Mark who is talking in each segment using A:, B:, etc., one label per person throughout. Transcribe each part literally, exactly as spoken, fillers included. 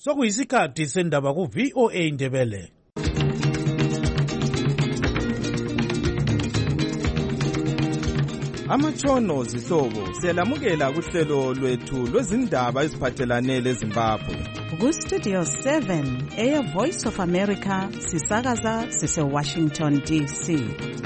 A: Sokuyisikhathi sendaba ku V O A Ndebele.
B: Amatshono zihlobo siyalamukela kuhlelo lwethu lwezindaba eziphathelane leZimbabwe.
C: Ku Studio seven eya Voice of America sisakaza sise Washington D C.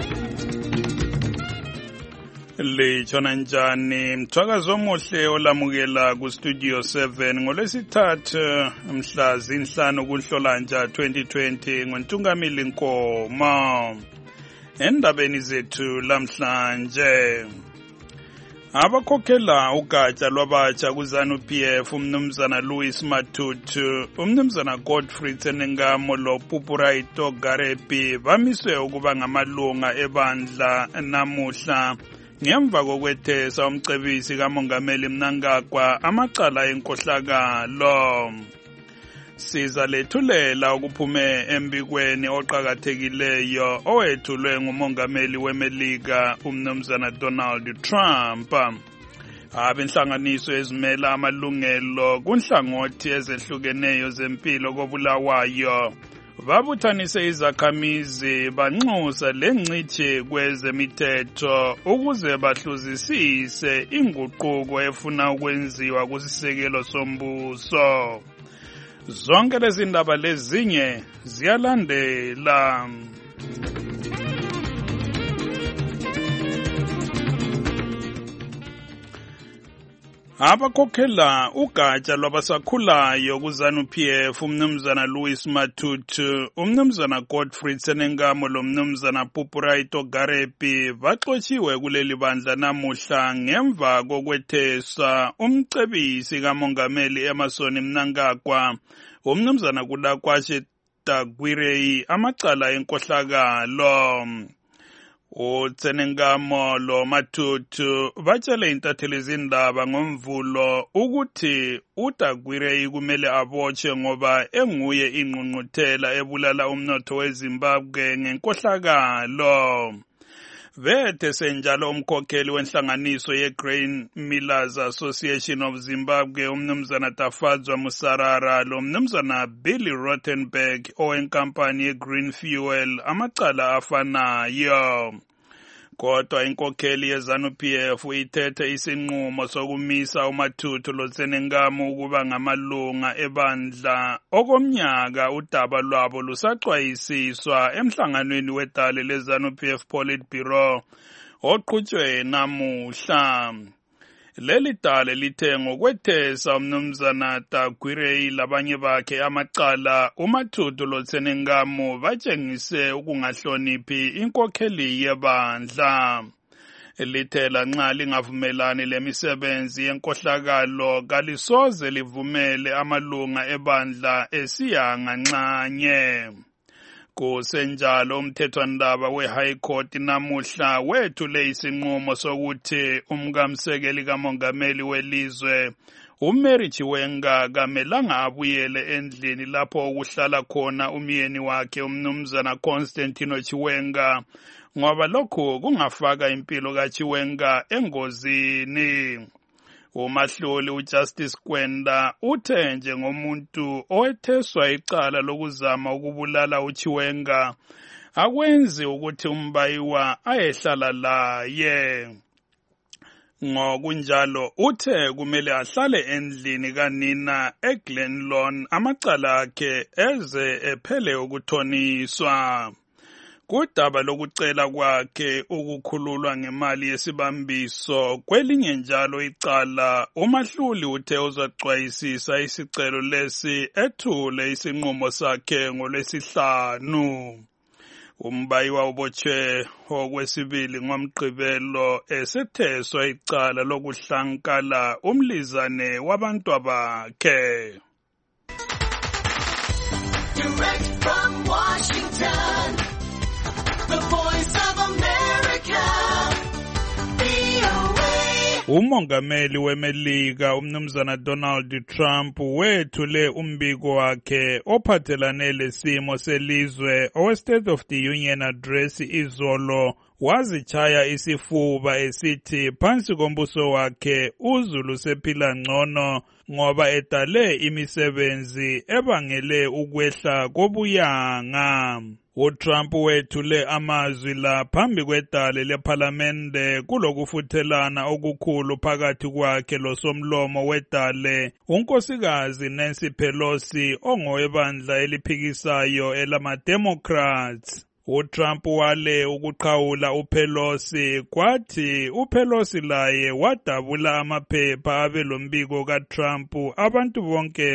D: Lechona njani mthwakazo omuhle olamukela ku Studio seven ngolwesithathu mhla zinhlanu kuNhlolanja twenty twenty ngoNtungamili Nkoma. Endabeni zethu lamhlanje abakhokhela ugatsha lwabatsha kuZANU P F umnumzana Louis Matutu, umnumzana Godfrey Tsenengamo loPupuraito Garepi bamiswe ukuba ngamalunga ebandla namuhla ngemva kokwethesa umcebisi kaMongameli Mnangagwa amacala enkohlakalo. Siza lethulela ukuphume embikweni oqhakathekileyo owethulwe ngumongameli weMelika umnumzana Donald Trump. Abenhlanganiso ezimela amalungelo kunhlangothi ezehlukeneyo zempilo koBulawayo babuthanise izakhamizi banxusa lengcithi kwezemithetho ukuze bahluzisise inguquko efuna ukwenziwa kusisekelo sombuso. Zonke lezi ndaba lezinye ziyalandela. Abakhokhela ugatsha lwabasakhulayo kuZANU P F umnumzana Louis Matutu, umnumzana Godfrey Tsenengamo lomnumzana Pupuraito Garepi baxotshiwe kuleli bandla namuhla ngemva kokwethesa umcebisi kaMongameli Emmerson Mnangagwa umnumzana Kudakwashe Tagwirei amacala enkohlakalo. uTsenengamo lo Matutu batshele intatheli izindaba ngomvulo ukuthi uTagwirei kumele abotshwe ngoba enguye ingqungquthela ebulala umnotho weZimbabwe ngenkohlakalo. Vethe senjalo umkhokheli wenhlanganiso yeGrain Millers Association of Zimbabwe umnumzana Tafadzwa Musarara lo mnumzana Billy Rothenberg owenkampani yeGreen Fuel amacala afanayo. Kodwa inkokheli yeZANU P F ithethe isinqumo sokumisa uMatutu loTsenengamo ukuba ngamalunga ebandla okomnyaka udaba lwabo lusaxwayisiswa emhlanganweni wedale leZANU P F Politburo oqhutshwe namuhla. Leli dale lithe ngokwethesa umnumzana Tagwirei labanye bakhe amacala uMatutu loTsenengamo batshengise ukungahloniphi inkokheli yebandla. Lithela nxa lingavumelani lemisebenzi yenkohlakalo kalisoze livumele amalunga ebandla esiyanga nxanye. Kusenjalo umthethwandaba we-High Court namuhla wethule isinqumo sokuthi umkamsekeli kamongameli welizwe uMary Chiwenga kamelanga abuyele endlini lapho okuhlala khona umyeni wakhe umnumzana Constantino Chiwenga ngoba lokhu kungafaka impilo kaChiwenga engozini. Umahloli uJustice Kwenda uthe njengomuntu owetheswa icala lokuzama ukubulala uChiwenga akwenzi ukuthi umbayiwa ayehlala laye. Ngokunjalo uthe kumele ahlale endlini kanina eGlenlawn amacala akhe eze ephele ukuthoniswa. Kudaba lokucela kwakhe ukukhululwa ngemali yesibambiso kwelinye njalo icala umahluli uthe uzaxwayisisa isicelo lesi ethule isinqumo sakhe ngolwesihlanu. Umbayiwa ubotshwe okwesibili ngomgqibelo esetheswa icala lokuhlankala umlizane wabantwabakhe.
E: Direct from Washington, the Voice of America, V O A.
D: Umongameli weMelika umnumzana Donald Trump wethule umbiko wakhe ophathelane lesimo selizwe owe State of the Union Address izolo wazichaya isifuba esithi phansi kombuso wakhe uZulu sephila ngcono ngoba edale imisebenzi ebangele ukwehla kobuyanga. uTrump wethule amazwi la phambi kwedale lephalamende kulokufuthelana okukhulu phakathi kwakhe losomlomo wedale unkosikazi Nancy Pelosi ongowebandla eliphikisayo elama-Democrats. uTrump wale ukuqhawula uPelosi kwathi uPelosi laye wadabula amaphepha abelombiko kaTrump abantu bonke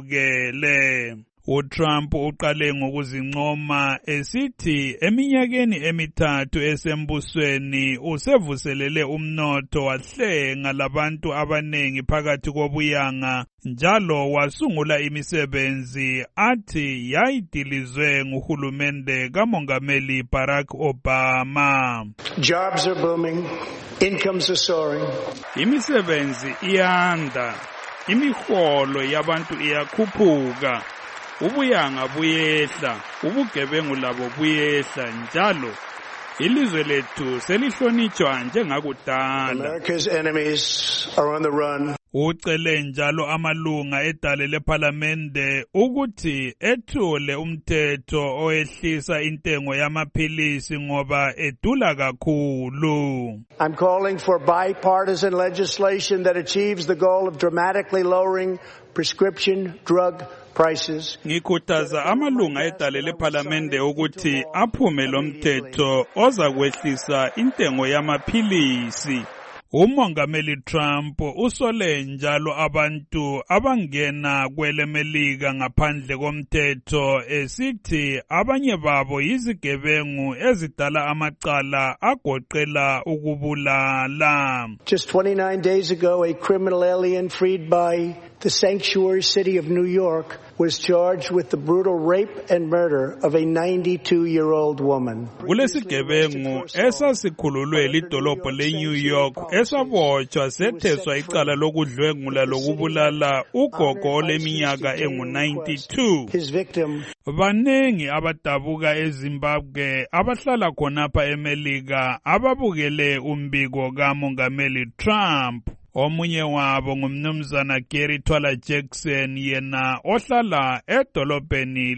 D: bebukele. uTrump uqale ngokuzincoma esithi eminyakeni emithathu esembusweni usevuselele umnotho wahlenga labantu abanengi phakathi kobuyanga njalo wasungula imisebenzi athi yayidilizwe nguhulumende kamongameli Barack Obama.
F: Jobs are booming, incomes are soaring.
D: Imisebenzi iyanda, imiholo yabantu iyakhuphuka. Ubuyanga buyehla, ubugebengu labo buyehla njalo ilizwe lethu selihlonitshwa njengakudala.
F: America's enemies are on the run.
D: Ucele njalo amalunga edale lephalamende ukuthi ethule umthetho owehlisa intengo yamaphilisi ngoba edula kakhulu.
F: I'm calling for bipartisan legislation that achieves the goal of dramatically lowering prescription drug prices.
D: Ngikhuthaza amalunga edale lephalamende ukuthi aphume lomthetho oza kwehlisa intengo yamaphilisi. Umongameli Trump usole njalo abantu abangena kwelemelika ngaphandle komthetho esithi abanye babo yizigebengu ezidala amacala agoqela ukubulala.
F: Just twenty-nine days ago, a criminal alien freed by the sanctuary city of New York was charged with the brutal rape and murder of a ninety-two-year-old woman.
D: Kulesigebengu esasikhululwe lidolobho leNew York esabotshwa setheswa icala lokudlwengula lokubulala ugogo oleminyaka engu ninety-two.
F: His victim.
D: Banengi abadabuka eZimbabwe abahlala khonapha eMelika ababukele umbiko kamongameli Trump. Omunye wabo ngumnumzana Gary Twala Jackson yena ohlala edolobheni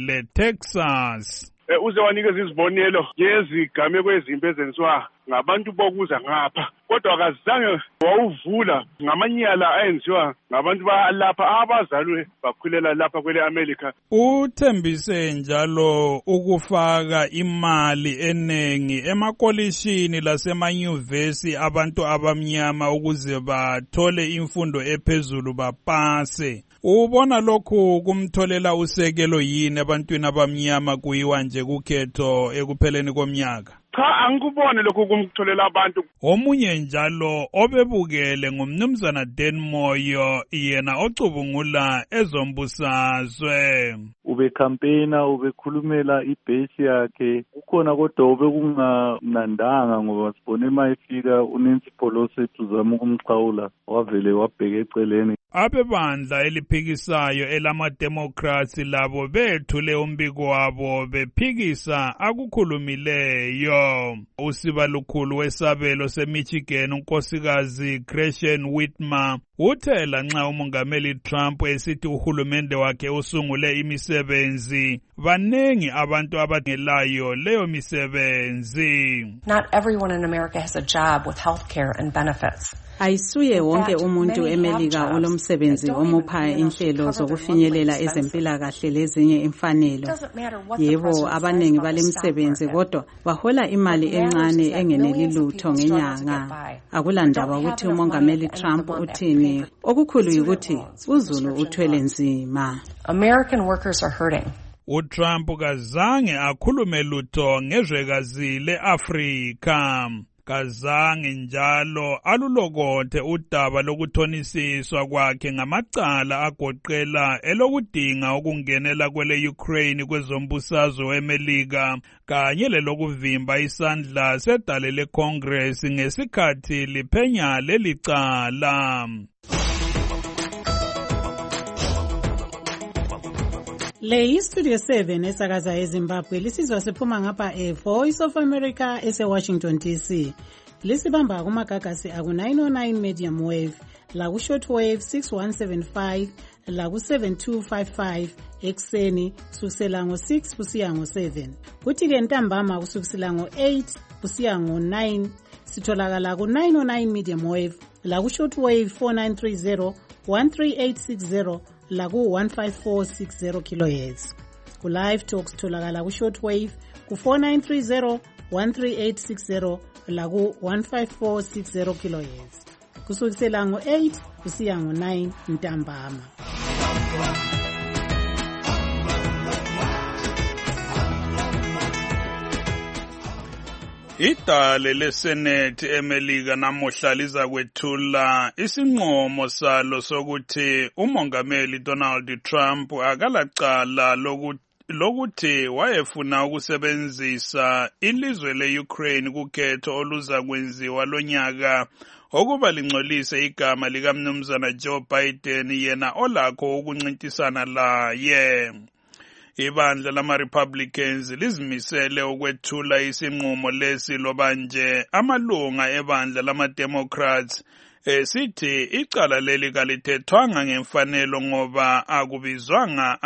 D: leTexas.
G: Uze wanikeza izibonelo ngezigameko ezimbi ezenziwa ngabantu bokuza ngapha kodwa akazange wawuvula ngamanyala ayenziwa ngabantu balapha abazalwe bakhulela lapha kwele America.
D: Uthembise njalo ukufaka imali enengi emakolishini lasemanyuvesi abantu abamnyama ukuze bathole imfundo ephezulu bapase. Ubona lokhu kumtholela usekelo yini ebantwini abamnyama kuyiwa nje kukhetho ekupheleni komnyaka?
G: Cha angikubone lokhu kumtholela abantu.
D: Omunye njalo obebukele ngumnumzana Dan Moyo yena ocubungula ezombusazwe.
H: Ube campaigner ubekhulumela ibase yakhe kukhona kodwa obekungamnandanga ngoba sibone mayifika uNancy Pelosi tuzama ukumxhawula wavele wabheka eceleni.
D: Abebandla eliphikisayo elama-Democrats labo bethule umbiko wabo bephikisa akukhulumileyo. Usiba lukhulu wesabelo seMichigan unkosikazi Gretchen Whitmer uthe lanxa umongameli Trump esithi uhulumende wakhe usungule imisebenzi banengi abantu abangelayo leyo misebenzi.
I: Not everyone in America has a job with health care and benefits.
C: Ayisuye wonke umuntu eMelika olomsebenzi omupha inhlelo zokufinyelela ezempilakahle lezinye imfanelo. Yebo abanengi balemsebenzi kodwa bahola imali encane engeneli lutho ngenyanga. Akulandaba ukuthi umongameli Trump uthini, okukhulu ukuthi uZulu uthwele nzima.
I: American workers are hurting.
D: uTrump kazange akhulume lutho ngezwekazi leAfrika. Kazange njalo alulokothe udaba lokuthonisiswa kwakhe ngamacala agoqela elokudinga ukungenela kwele Ukraine kwezombusazwe weMelika kanye lelokuvimba isandla sedale leCongress ngesikhathi liphenya lelicala.
J: Le iStudio seven esakaza eZimbabwe lisizwa siphuma ngapha eVoice of America ese Washington D C. Lisibamba kumagagasi aku nine oh nine medium wave la ku shortwave six one seven five la ku seven two five five ekseni kusukela ngo six kusiya ngo seven. Kuthi ke ntambama kusukela ngo eight kusiya ngo nine sitholakala ku nine oh nine medium wave la ku shortwave four nine three zero one three eight six zero la ku one five four six zero kilohertz. Ku live talk sitholakala ku shortwave ku four nine three zero one three eight six zero la ku one five four six zero kilohertz. Kusukela ngo eight kusiya ngo nine ntambama.
D: Idale leSenate eMelika namuhla liza kwethula isinqumo salo sokuthi umongameli Donald Trump akalacala lokuthi lokuthi wayefuna ukusebenzisa ilizwe le-Ukraine kukhetho oluza kwenziwa lonyaka okuba lingcolise igama likamnumzana Joe Biden yena olakho ukuncintisana laye. Ibandla lama-Republicans lizimisele ukwethula isinqumo lesi loba nje amalunga ebandla lama-Democrats esithi icala leli kalithethwanga ngemfanelo ngoba akubizwanga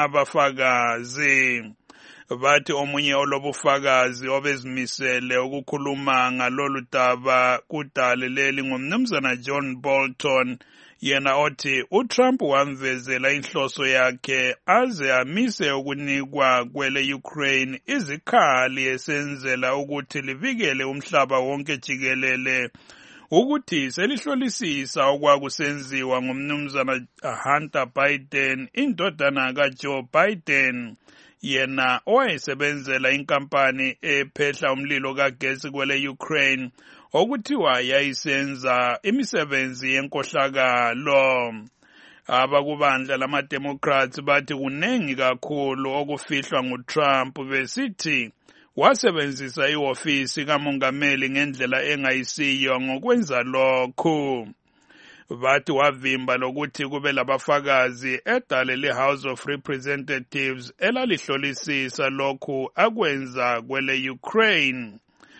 D: abafakazi. Bathi omunye olobufakazi obezimisele ukukhuluma ngalolu daba kudale leli ngumnumzana John Bolton, yena othi uTrump wamvezela inhloso yakhe aze amise ukunikwa kwele Ukraine izikhali esenzela ukuthi livikele umhlaba wonke jikelele ukuthi selihlolisisa okwakusenziwa ngumnumzana Hunter Biden indodana kaJoe Biden, yena owayesebenzela inkampani ephehla umlilo kagesi kwele Ukraine okuthiwa yayisenza imisebenzi yenkohlakalo. Abakubandla lama-Democrats bathi kunengi kakhulu okufihlwa nguTrump besithi wasebenzisa ihofisi kamongameli ngendlela engayisiyo ngokwenza lokhu. Bathi wavimba lokuthi kube labafakazi edale le-House of Representatives elalihlolisisa lokhu akwenza kwele Ukraine.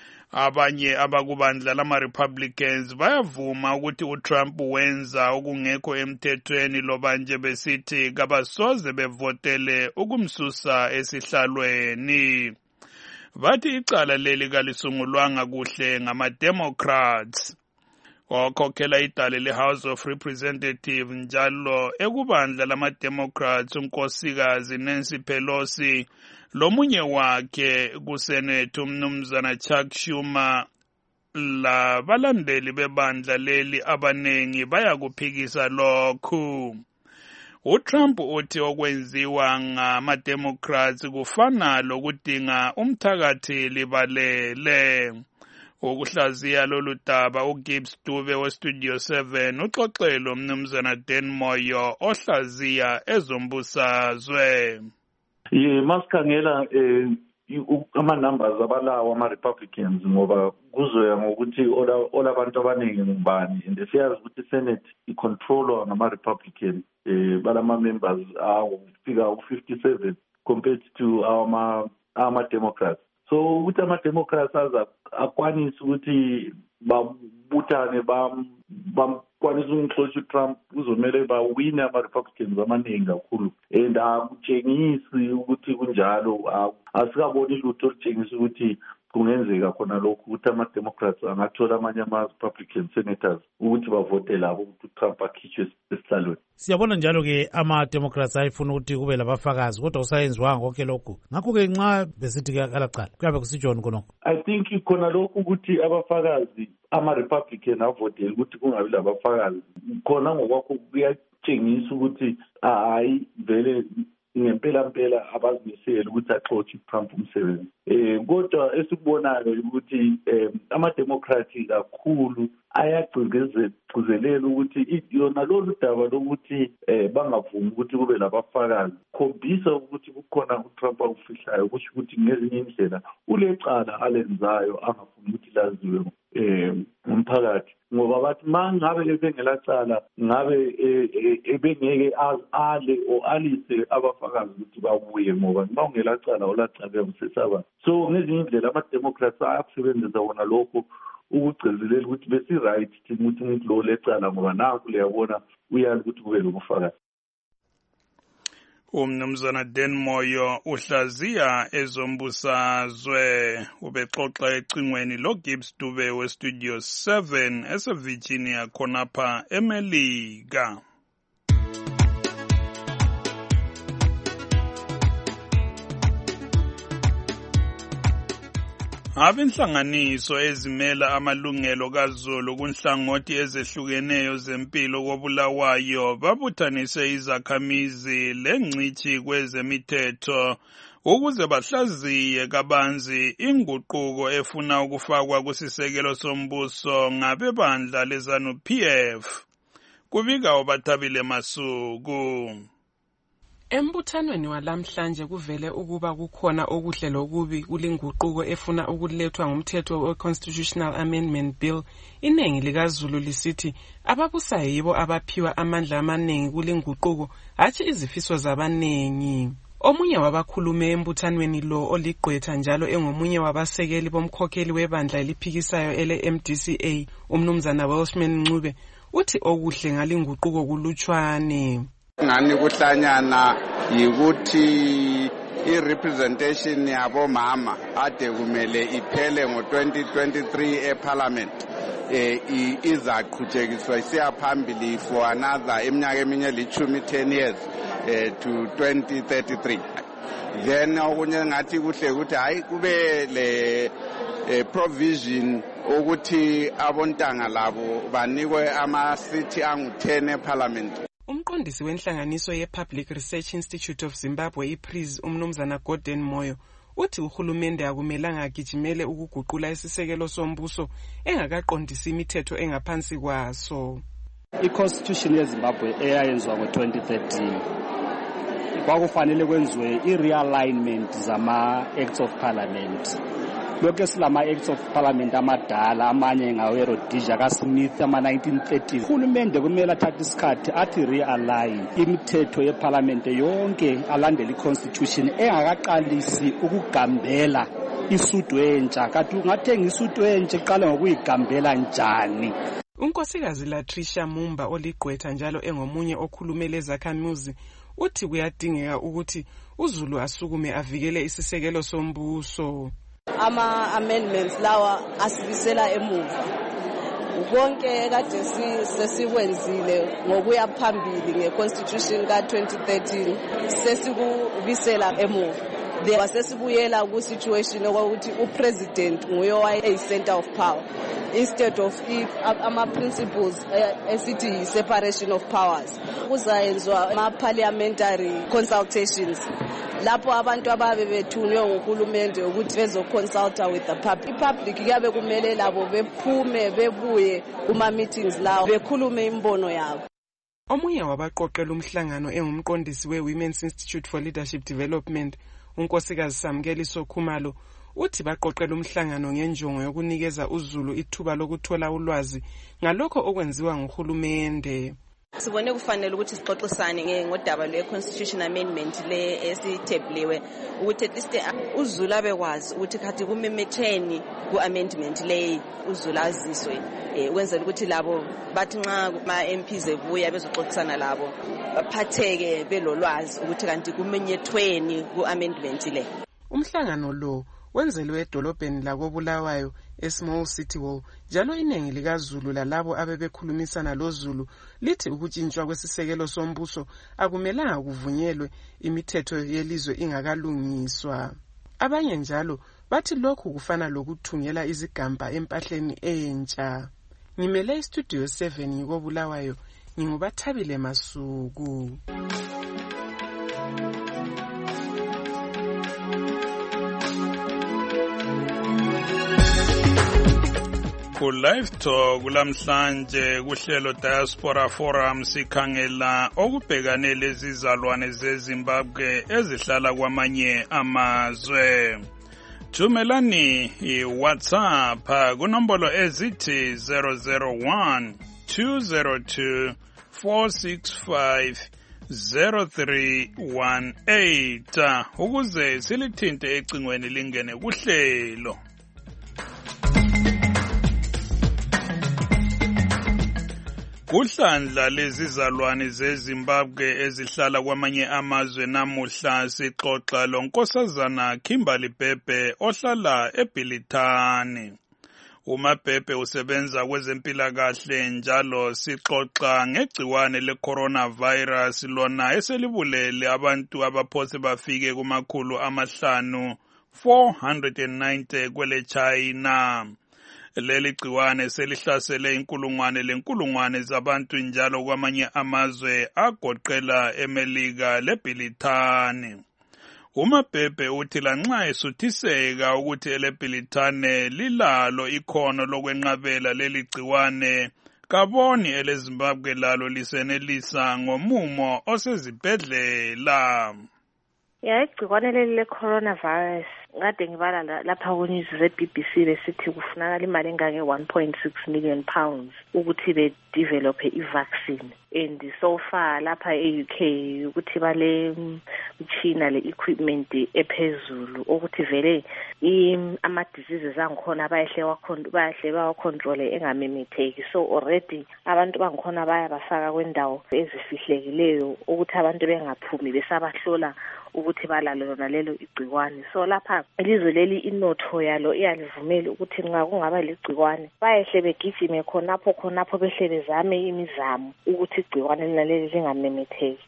D: Abanye abakubandla lama-Republicans bayavuma ukuthi uTrump wenza okungekho emthethweni loba nje besithi kabasoze bevotele ukumsusa esihlalweni. Bathi icala leli kalisungulwanga kuhle ngama-Democrats. Okhokhela idale le-House of Representatives njalo ekubandla lama-Democrats unkosikazi Nancy Pelosi lomunye wakhe kuSenate umnumzana Chuck Schumer la balandeli bebandla leli abanengi bayakuphikisa lokhu. uTrump uthi okwenziwa ngama-Democrats kufana lokudinga umthakathi libalele. Ukuhlaziya lolu daba uGibbs Dube weStudio seven uxoxelo umnumzana Dan Moyo ohlaziya ezombusazwe.
H: Ye masikhangela eh ama-numbers abalawo ama-Republicans ngoba kuzoya ngokuthi olabantu abaningi ngubani and siyazi ukuthi iSenate icontrolwa ngama-Republican eh balama-members awufika u-fifty-seven compared to ama-Democrats. So ukuthi ama-Democrats aza akwanisa ukuthi babuthane bamkwanisa umxoshi uTrump uzomele bawine ama-Republicans amaningi kakhulu and akutshengisi ukuthi kunjalo, asikaboni lutho olutshengisa ukuthi kungenzeka khona lokhu ukuthi ama-Democrats angathola amanye ama-Republican senators ukuthi bavote labo ukuthi uTrump akhitshwe esihlalweni.
A: Siyabona njalo-ke ama-Democrats ayifuna ukuthi kube labafakazi kodwa kusayenziwanga konke lokhu. Ngakho-ke nxa besithi-ke akalacala kuyabe kusitshoni khonokho?
H: I think khona lokhu ukuthi abafakazi ama-Republican avotele ukuthi kungabi labafakazi khona ngokwakho kuyatshengisa ukuthi hayi vele ngempela mpela abazimisele ukuthi axotshe uTrump umsebenzi. Eh kodwa esikubonayo ukuthi ama-Democrats kakhulu ayagcizelela ukuthi yona lolu daba lokuthi bangavumi ukuthi kube labafakazi khombisa ukuthi kukhona uTrump akufihlayo kusho ukuthi ngezinye indlela ulecala alenzayo angafuni ukuthi laziwe eh umphakathi ngoba bathi mangabe ebengelacala ngabe ebengeke ale o alise abafakazi ukuthi babuye ngoba bawungelacala olacala umsesaba. So ngezinye indlela ama-Democrats ayakusebenzisa wona lokho ukugcizelela ukuthi besi-right thina ukuthi umuntu lo lecala ngoba nanku liyabona uyali ukuthi kube lokufakazi.
D: Umnumzana Dan Moyo uhlaziya ezombusazwe ubexoxa ecingweni lo Gibbs Dube we Studio seven ese Virginia khonapha eMelika. Abinhlanganiso ezimela amalungelo kaZulu kunhlangothi ezehlukeneyo zempilo koBulawayo babuthanise izakhamizi lengcithi kwezemithetho ukuze bahlaziye kabanzi inguquko efuna ukufakwa kusisekelo sombuso ngabebandla lezanu P F. Kubika obathabile Masuku.
K: Embuthanweni walamhlanje kuvele ukuba kukhona okuhle lokubi kulinguquko efuna ukulethwa ngumthetho we-Constitutional Amendment Bill. Inengi likaZulu lisithi ababusayo yibo abaphiwa amandla amaningi kulinguquko, hatshi izifiso zabanengi. Omunye wabakhulume embuthanweni lo oligqwetha njalo engomunye wabasekeli bomkhokheli webandla eliphikisayo ele M D C A, umnumzana Welshman Ncube, uthi okuhle ngalinguquko kulutshwane.
L: Ngani kuhlanyana yikuthi i-representation yabo mama ade kumele iphele ngo twenty twenty-three eParliament eh izaqhubekiswa isiya phambili for another eminyaka eminye lichumi ten years eh to twenty thirty-three. Then okunye ngathi kuhle ukuthi hayi kube le provision ukuthi abontanga labo banikwe ama city angu ten eParliament.
K: Umqondisi wenhlanganiso ye-Public Research Institute of Zimbabwe I P R I Z umnumzana Gordon Moyo uthi uhulumende akumelanga agijimele ukuguqula isisekelo sombuso engakaqondisi imithetho engaphansi kwaso.
M: I-Constitution yeZimbabwe eyayenzwa ngo twenty thirteen kwakufanele kwenziwe i-realignment zama-acts of parliament. Lokho silama acts of parliament amadala amanye ngawe Rhodesia kaSmith ama nineteen thirties. Uhulumende kumele athathe isikhathi athi realign imithetho yeparlament yonke alandela iconstitution engakaqalisi ukugambela isudu entsha. Kanti ungathenga isudu entsha iqala ngokuyigambela njani?
K: Unkosikazi Latricia Mumba oligqwetha njalo engomunye okhulumele ezakhamuzi uthi kuyadingeka ukuthi uZulu asukume avikele isisekelo sombuso.
N: Ama amendments lawa asibisela emuva. Konke kade sesikwenzile ngokuya phambili ngeconstitution ka twenty thirteen sesikubisela emuva. There wasesibuyela ku situation ukuthi upresident nguye owaye center of power instead of if ama principles esithi separation of powers. Kuzayenzwa ama parliamentary consultations lapho abantu ababe bethunywe nguhulumende ukuthi bezoconsulta with the public. Ipublic yabe kumele labo bephume bebuye kuma meetings lawo bekhulume imbono yabo.
K: Omunye wabaqoqela umhlangano engumqondisi we-Women's Institute for Leadership Development unkosikazi Samkeli Sokhumalo uthi baqoqela umhlangano ngenjongo yokunikeza uZulu ithuba lokuthola ulwazi ngalokho okwenziwa nguhulumende.
O: Sibone kufanele ukuthi sixoxisane ngodaba lwe-Constitution Amendment le esitheblewe ukuthi at least uZulu abekwazi ukuthi khathi kumemetheni ku-amendment le uZulu aziswe ukwenzela ukuthi labo bathi nxa ama-M Ps ebuya bezoxoxisana labo baphatheke belolwazi ukuthi kanti kumenyethweni ku-amendment le.
K: Umhlangano lo wenzelwe edolobheni lakoBulawayo eSmall City Hall njalo inengi likaZulu lalabo abebekhulumisana loZulu lithi ukutshintshwa kwesisekelo sombuso akumelanga kuvunyelwe imithetho yelizwe ingakalungiswa. Abanye njalo bathi lokhu kufana lokuthungela izigamba empahleni entsha. Ngimele iStudio seven ngikoBulawayo ngingubathabile Masuku.
D: Ku live talk kulamhlanje kuhlelo Diaspora Forum sikhangela okubhekane lezizalwane zeZimbabwe ezihlala kwamanye amazwe. Thumelani iWhatsApp kunombolo ezithi zero zero one two zero two four six five zero three one eight ukuze silithinte ecingweni lingene kuhlelo. Uhlandla lezizalwane zeZimbabwe ezihlala kwamanye amazwe namuhla sixoxa lonkosazana Kimberly Bhebhe ohlala eBhilitane. UMabhebhe usebenza kwezempilakahle njalo sixoxa ngegciwane le-coronavirus lona eselibulele abantu abaphose bafike kumakhulu amahlanu four hundred ninety kwele China. Leli gciwane selihlasele inkulungwane lenkulungwane zabantu njalo kwamanye amazwe agoqela eMelika leBhilitane. UMabhebhe uthi lanxa esuthiseka ukuthi eleBhilitane lilalo ikhono lokwenqabela leli gciwane, kaboni eleZimbabwe lalo lisenelisa ngomumo osezibhedlela.
P: Ya igciwane leli le-coronavirus ngade ngibala lapha ku-news ze-B B C besithi kufunakala imali engange one point six million pounds ukuthi be-develophe i-vaccine, and so far lapha e-U K ukuthi bale mchina le-equipment ephezulu ukuthi vele ama-diseases angikhona bayahle bayahle bawacontrole engamemetheki. So already abantu bangikhona bayabafaka kwendawo ezifihlekileyo ukuthi abantu bengaphumi besabahlola ukuthi balalo lona lelo igciwane. So lapha ilizwe leli inotho yalo iyalivumela ukuthi nxa kungaba ligciwane bayehle begijime khonapho khonapho behle bezame imizamo ukuthi igciwane lona leli lingamemetheki.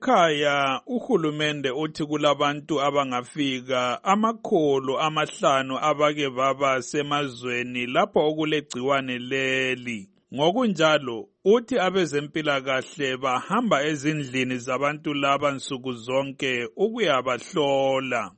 D: Ekhaya uhulumende uthi kulabantu abangafika amakhulu amahlanu abake baba semazweni lapho okulegciwane leli. Ngokunjalo uthi abezempilakahle bahamba ezindlini zabantu laba nsuku zonke ukuyabahlola.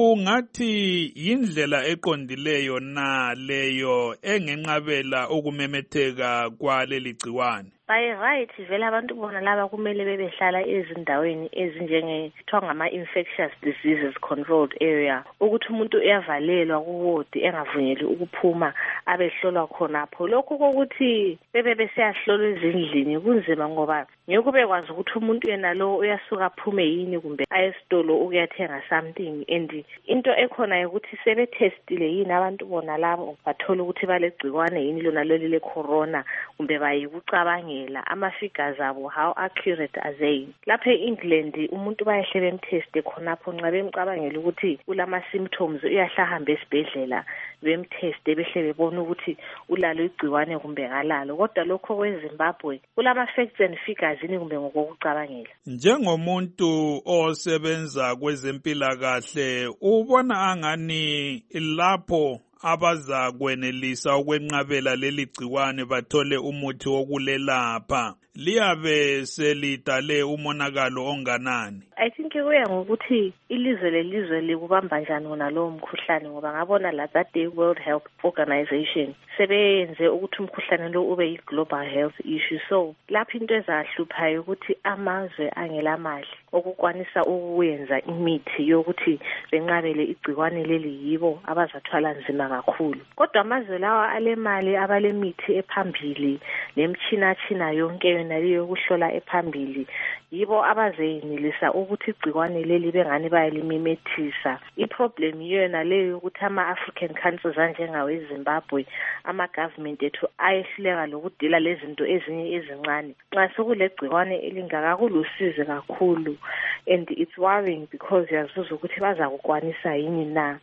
D: Ungathi yindlela eqondileyo na leyo engenqabela ukumemetheka kwaleli gciwane?
P: By right vele abantu bona laba kumele bebehlala ezindaweni ezinjenge kuthiwa ngama-infectious diseases controlled area, ukuthi umuntu uyavalelwa kuwodi engavunyeli ukuphuma abehlolwa khonapho. Lokho kokuthi bebe besiyahlola ezindlini kunzima ngoba ngeke bekwazi ukuthi umuntu yena lo uyasuka aphume yini kumbe ayesitolo ukuyathenga something, and into ekhona ukuthi sebetestile yini abantu bona labo bathola ukuthi balegciwane yini lona leli le-corona kumbe bayikucabanga ama-figures abo how accurate are they. Lapha e-England umuntu bayehle bemteste khonapho nxa bemcabangela ukuthi ulama-symptoms uyahlahambe esibhedlela bemteste behle bebona ukuthi ulalo igciwane kumbe kalalo. Kodwa lokho kweZimbabwe kulama-facts and figures ini kumbe ngokokucabangela.
D: Njengomuntu osebenza kwezempilakahle ubona angani lapho abaza kwenelisa ukwenqabela leli gciwane bathole umuthi wokulelapha liyabe selidale umonakalo onganani?
P: I think kuya ngokuthi ilizwe lelizwe likubamba njani wona lowo mkhuhlane, ngoba ngabona la that day World Health Organization sebeyenze ukuthi umkhuhlane lo ube yi-global health issue. So lapho into ezahluphayo ukuthi amazwe angelamali okukwanisa ukuyenza imithi yokuthi benqabele igciwane leli yibo abazathwala nzima kakhulu. Kodwa amazwe lawa alemali abalemithi ephambili nemchina china yonke yona leyo yokuhlola ephambili yibo abazenelisa ukuthi igciwane leli bengani bayalimemethisa. I-problem yona leyo yokuthi ama-African countries anjengawe Zimbabwe ama-government ethu ayehluleka lokudila lezinto ezinye ezincane. Nxa sekulegciwane elingaka kulusizi kakhulu, and it's worrying because yazuza ukuthi baza kukwanisa yini na.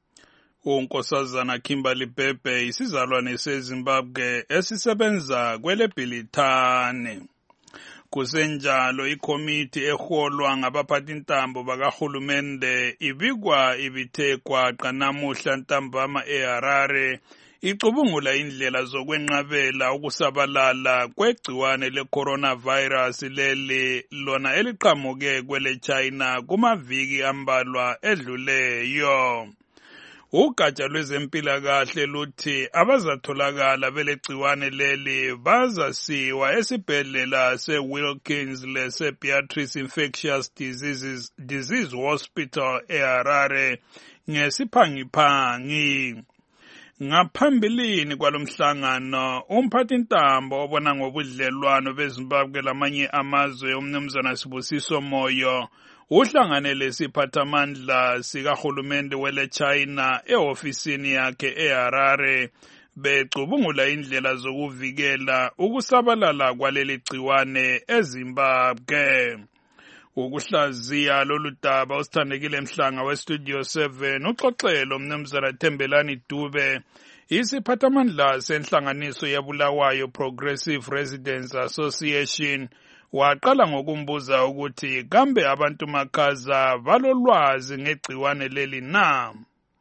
D: Unkosazana Kimberly Bhebhe isizalwane seZimbabwe esisebenza kweleBhilitane. Kusenjalo ikomiti eholwa ngabaphathintambo bakahulumende ibikwa ibithekwa qanamuhla ntambama eHarare icubungula indlela zokwenqabela ukusabalala kwegciwane le-coronavirus leli lona eliqhamuke kwele China kumaviki ambalwa edluleyo. Ugatsha lwezempilakahle luthi abazatholakala belegciwane leli bazasiwa esibhedlela se-Wilkins lese-Beatrice Infectious Diseases Disease Hospital eHarare ngesiphangiphangi. Ngaphambilini kwalomhlangano umphathintambo obona ngobudlelwano beZimbabwe lamanye amazwe umnumzana Sibusiso Moyo uhlanganele siphathamandla sikahulumende wele China eofisini yakhe eHarare becubungula indlela zokuvikela ukusabalala kwaleli gciwane eZimbabwe. Ukuhlaziya lolu daba usithandekile Mhlanga weStudio seven uxoxelo mnumzana Thembelani Dube isiphathamandla senhlanganiso yabulawayo Progressive Residents Association waqala ngokumbuza ukuthi kambe abantu makaza balolwazi ngegciwane leli na.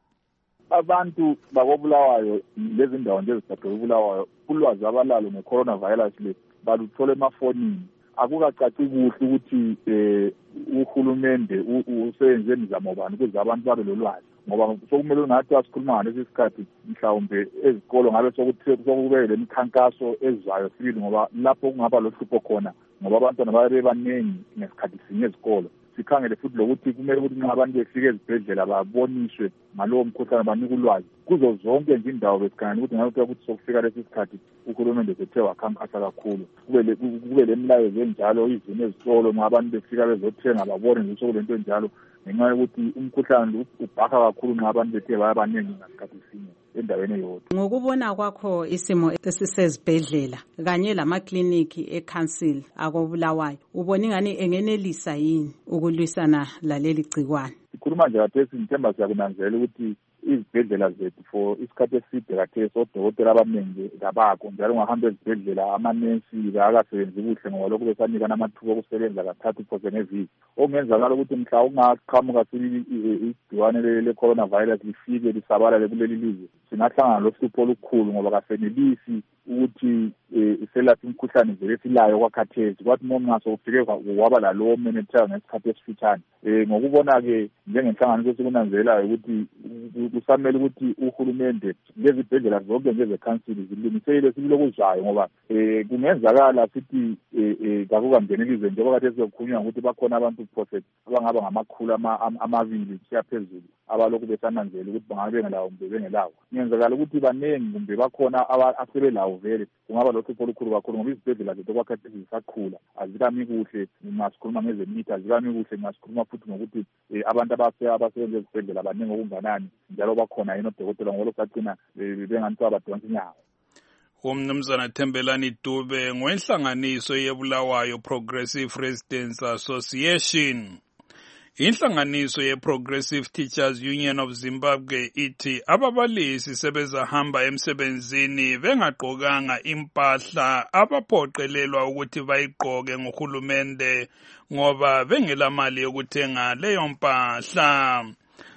Q: Abantu bakobulawayo lezi ndawo nje ezibhekwe ubulawayo ulwazi abalalo nge-coronavirus le baluthole emafonini. Akukacaci kuhle ukuthi eh uhulumende useyenze imizamo bani ukuze abantu babe lolwazi ngoba sokumele ungathi asikhuluma ngalesi sikhathi mhlawumbe ezikolo ngabe sokuthi sokube lemikhankaso ezwayo sibili ngoba lapho kungaba lohlupho khona ngoba abantwana babe baningi ngesikhathi sinye ezikolo. Sikhangele futhi lokuthi kumele ukuthi nxa abantu befike ezibhedlela baboniswe ngalowo mkhuhlane banika ulwazi kuzo zonke nje indawo besikhangelela ukuthi ngabe ukuthi sokufika lesi sikhathi uhulumende sethe wakhankasa kakhulu kube kube lemlayezo enjalo izimo ezitolo nxa abantu befika bezothenga babone nje sokulento njalo ngenxa yokuthi umkhuhlane ubhaka kakhulu nxa abantu bethe baya baningi ngasikhathi sinye endaweni eyodwa.
C: Ngokubona kwakho isimo esisezibhedlela kanye lamakliniki eCouncil akobulawayo ubona ingani engenelisa yini ukulwisana laleli gciwane?
Q: Sikhuluma nje kathesi ngithemba siyakunanzela ukuthi izibhedlela zethu for isikhathi eside kathesi odokotela abaningi kabakho njalo ungahamba ezibhedlela amanesi akasebenzi kuhle ngoba lokhu besanika namathuba okusebenza kathathu phose ngeviki. Okungenzakala ukuthi mhla ungaqhamuka igciwane le-coronavirus lifike lisabalale kuleli lizwe singahlangana lohlupho olukhulu ngoba kasenelisi ukuthi iselaphe imikhuhlane nje esilayo kwakhathesi kwathi noma ngasofike waba lalowo menethela ngesikhathi esifitshane. Ngokubona-ke njengenhlanganiso esikunanzelayo ukuthi kusamele ukuthi uhulumende lezibhedlela zonke nje zekhansili zilungisele sibilokuzwayo ngoba kungenzakala sithi kakukangenelizwe njengoba kade sizokhulunywa ukuthi bakhona abantu prophet abangaba ngamakhulu amabili kusiya phezulu abalokhu besananzela ukuthi bangabe bengelawo kumbe bengelawo. Kungenzakala ukuthi baningi kumbe bakhona asebelawo vele kungaba lohlupho olukhulu kakhulu ngoba izibhedlela zethu kwakhathesi zisakhula azikami kuhle ngasikhuluma ngezemithi azikami kuhle ngasikhuluma futhi ngokuthi abantu abasebenza ezibhedlela baningi okunganani njalo bakhona yini odokotela ngoba lokugcina benganthiwa badonsa inyawo.
D: Umnumzana Thembelani Dube ngwenhlanganiso yebulawayo Progressive Residents Association. Inhlanganiso ye-Progressive Teachers Union of Zimbabwe ithi ababalisi sebezahamba emsebenzini bengagqokanga impahla abaphoqelelwa ukuthi bayigqoke nguhulumende ngoba bengelamali yokuthenga leyo mpahla.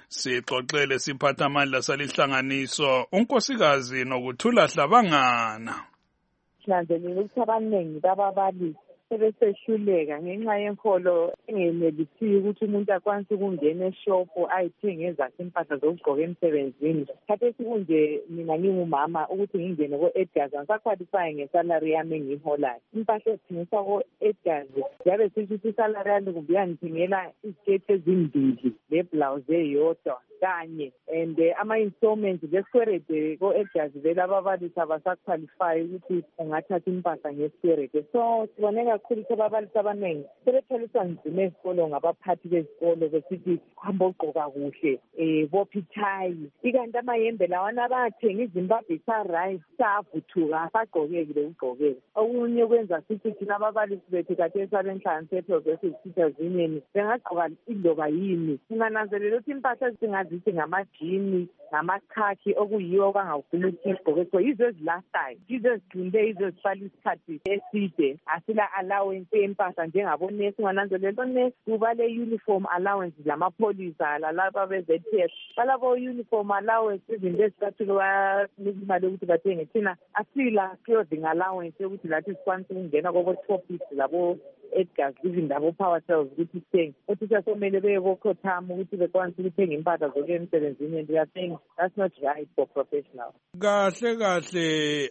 D: Sixoxele siphathamandla salihlanganiso unkosikazi Nokuthula Hlabangana.
R: Sinanzelela ukuthi abaningi bababalisi sebesehluleka ngenxa yenkolo engenelisiyo ukuthi umuntu akwanise ukungena eshopu ayithenge ezakhe impahla zokugqoka emsebenzini. Khathesi kunje mina ngingumama ukuthi ngingene ko-Edgars angisaqualify ngesalary yami engiyiholayo. Impahla ezithengiswa ko-Edgars ziyabe zisho ukuthi isalary yami kumbe yangithengela iziketi ezimbili leblouse eyodwa kanye and ama-installments lesikwerede ko-Edgars vele ababalisi abasaqualify ukuthi ungathatha impahla ngesikwerede. So sibone kakhulu ukuthi ababalisi abaningi sebetholiswa nzima ezikolo ngabaphathi bezikolo besithi hamba ogqoka kuhle um bopha ithayi ikanti amayembe lawana abathenga iZimbabwe sa-right savuthuka asagqokekile ukugqokeka. Okunye kwenza sithi thina ababalisi bethu khathesi abenhlanganiso ye-Progressive Teachers Union bengagqoka iloba yini. Singananzelela ukuthi impahla zithi ngamajini ngamakhakhi okuyiwo bangawufuna ukuthi igqoke so yizo ezilastayo yizo ezigcinde yizo ezihlala isikhathi eside asila allowance yempahla njengabonesi. Ungananzelela onesi kuba le-uniform allowance lamapholisa lalaba be-Z P S balabo uniform allowance izinto ezicathulo banika imali yokuthi bathenge. Thina asila clothing allowance yokuthi lathi sikwanise ukungena kobo-Topis labo Edgars even labo Power Cells ukuthi sithenge. Othisha somele beye bokhothama ukuthi bekwanise ukuthenga impahla zokuya emsebenzini and we are saying that's not right for professionals.
D: Kahle kahle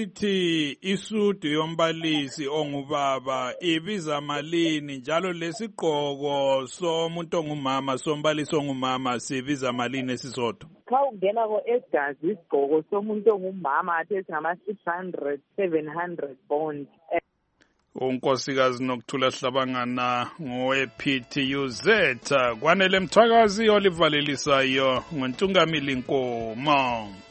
D: asithi isudu yombalisi ongubaba ibiza malini njalo lesigqoko somuntu ongumama sombalisi ongumama sibiza malini esisodwa?
R: Xa ungena ko-Edgars isigqoko somuntu ongumama athe singama-six hundred seven hundred bond.
D: Unkosikazi Nokuthula Hlabangana ngowe-P T U Z kwanele Mthwakazi olivalelisayo ngontungamili Nkomo.